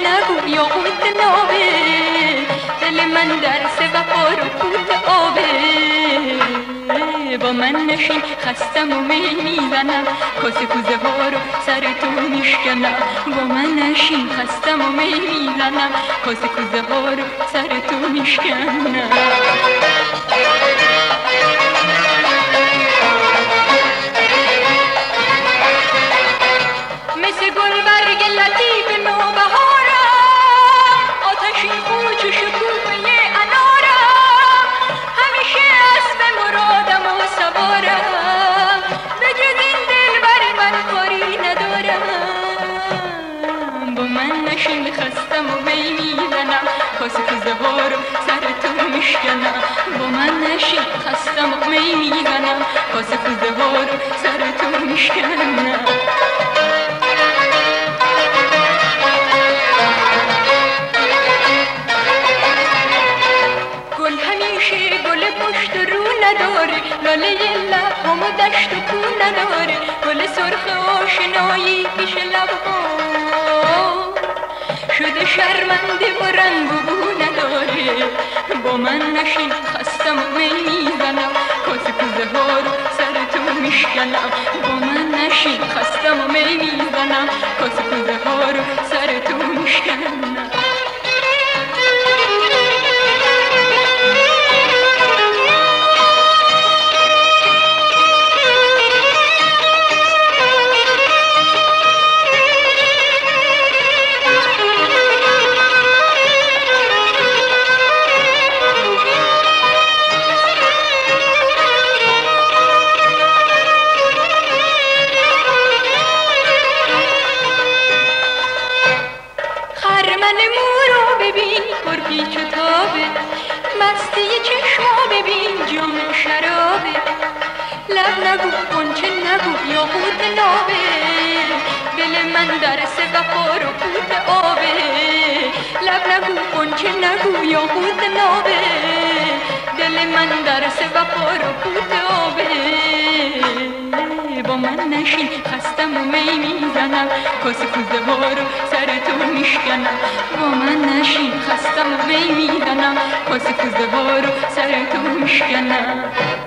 نگو یاقوت نابه، دل من در وفا رو پوت آبه. با من نشین خستم و می میزنم، کاسه کوزه ها رو سر تو میشکنم. با من نشین خستم و می میزنم، کاسه کوزه ها رو سر تو میشکنم. مثل گل برگ لطیف نوبهارم، آتشین خوش و شکوفه انارم. همیشه اسب مرادم و سوارم، به جز این دلبر من کاری ندارم. با من نشین خستم و می میزنم، کاسه کوزه ها رو سر تو میشکنم. با من نشین خستم و می میزنم، کاسه کوزه ها رو سر تو میشکنم. نداره لاله لب‌هامو دشت و کو نداره، گل سرخ آشنایی پیش لب‌ها شده شرمنده و رنگ و بو نداره. با من نشین خستم و می میزنم، کاسه کوزه ها رو سر تو میشکنم. با من نشین خستم و می میزنم، کاسه کوزه ها رو سر تو میشکنم. من مورو ببین پر پیچ و تابه، مستی چشما ببین جام شرابه. لب نگو غنچه نگو یاقوت نابه، دل من در وفا رو پوت آبه. لب نگو غنچه نگو یاقوت نابه، دل من در وفا رو پوت آبه. با من نشین خستم و می میزنم، کاسه کوزه ها رو سر تو میشکنم. با من نشین خستم و می میزنم، کاسه کوزه ها رو سر تو میشکنم.